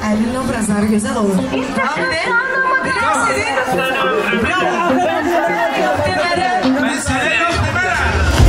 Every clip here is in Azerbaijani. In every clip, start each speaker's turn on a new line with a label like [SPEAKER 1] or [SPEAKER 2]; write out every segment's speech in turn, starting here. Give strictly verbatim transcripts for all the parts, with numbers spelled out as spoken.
[SPEAKER 1] Əlinin obrazları gözəl olur. Abi de, biraz edin. Bravo. Yox demərəm.
[SPEAKER 2] Mən sənə yox demərəm.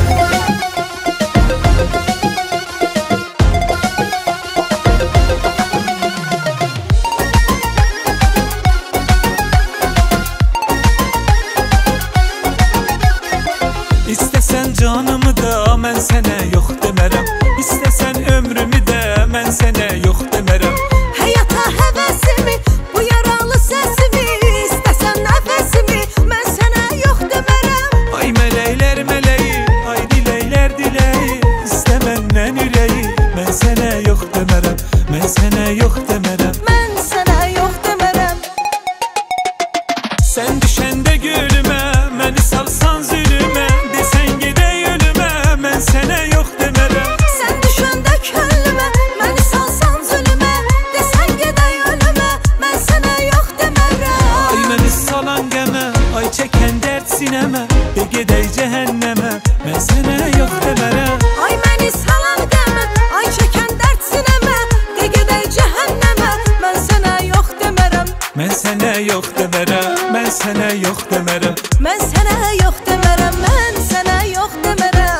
[SPEAKER 3] İstəsən canımı da mən sənə yox demərəm. İstəsən ömrümü də mən sənə yox demərəm.
[SPEAKER 4] Həyata həvəsimi, bu yaralı səsimi, istəsən nəfəsimi, mən sənə yox demərəm.
[SPEAKER 3] Ay mələklər mələyi, ay diləklər diləyi, istə məndən ürəyi, mən sənə yox demərəm. Mən sənə yox demərəm.
[SPEAKER 4] Mən sənə yox demərəm.
[SPEAKER 3] Sən düşəndə gülümə, məni salsan zülümə, desən gedək ölümə, mən sənə yox demərəm.
[SPEAKER 4] Sən düşəndə könlümə, məni salsan zülümə, desən gedək ölümə, mən sənə yox demərəm.
[SPEAKER 3] Ay məni salan qəmə, ay çəkən dərd sinəmə, de gedək cəhənnəmə, mən sənə yox demərəm.
[SPEAKER 4] Ay məni salan qəmə, ay çəkən dərd sinəmə, de gedək cəhənnəmə, mən sənə yox demərəm.
[SPEAKER 3] Mən sənə yox demərəm, mən sənə yox demərəm.
[SPEAKER 4] Mən sənə yox demərəm, mən sənə yox demərəm.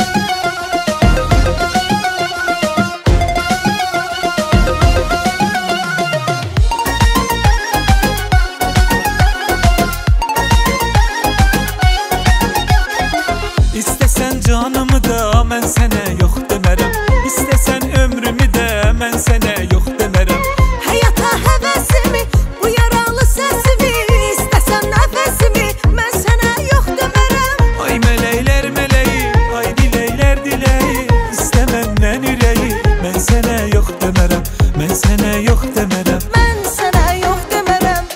[SPEAKER 3] İstəsən canımı da mən sənə yox demərəm. İstəsən ömrümü də mən sənə yox demərəm.
[SPEAKER 4] Həyata həvəsimi, bu yaralı səsimi, istəsən nəfəsimi, mən sənə yox demərəm.
[SPEAKER 3] Ay mələklər mələyi, ay diləklər diləyi, istə məndən ürəyi, mən sənə yox demərəm. Mən sənə yox demərəm.
[SPEAKER 4] Mən sənə yox demərəm.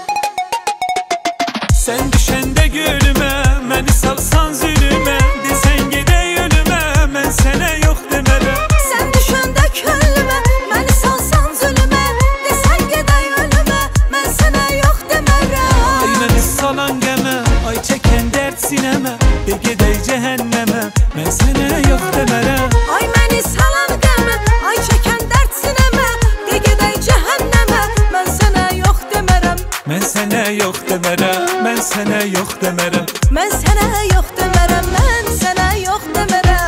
[SPEAKER 3] Sən düşəndə gülümə, məni salsan zülümə, desən gedək ölümə, mən sənə yox demərəm.
[SPEAKER 4] Sən düşəndə könlümə, məni salsan zülümə, desən gedək ölümə, mən sənə yox demərəm.
[SPEAKER 3] Ay məni salan qəmə, ay çəkən dərd sinəmə, de gedək cəhənnəmə, mən sənə yox demərəm.
[SPEAKER 4] Ay məni salan qəmə, ay çəkən dərd sinəmə, de gedək cəhənnəmə, mən sənə yox demərəm.
[SPEAKER 3] Mən sənə yox demərəm, mən sənə yox demərəm.
[SPEAKER 4] Mən sənə yox demərəm, mən sənə yox demərəm.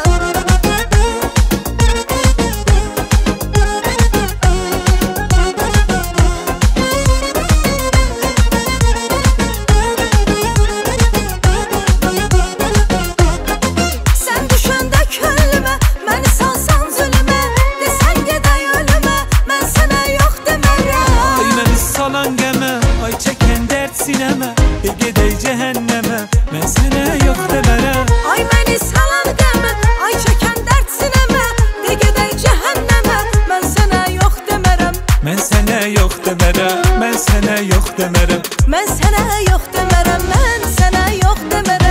[SPEAKER 4] Sən düşəndə könlümə, məni salsan zülümə, desən gedək ölümə, mən sənə yox demərəm.
[SPEAKER 3] Ay məni salan qəmə, ay çəkən dərd sinəmə, de gedək cəhənnəmə, mən sənə yox demərəm.
[SPEAKER 4] Ay məni salan qəmə, ay çəkən dərd sinəmə, de gedək cəhənnəmə, mən sənə yox demərəm.
[SPEAKER 3] Mən sənə yox demərəm, mən sənə yox demərəm.
[SPEAKER 4] Mən sənə yox demərəm, mən sənə yox demərəm.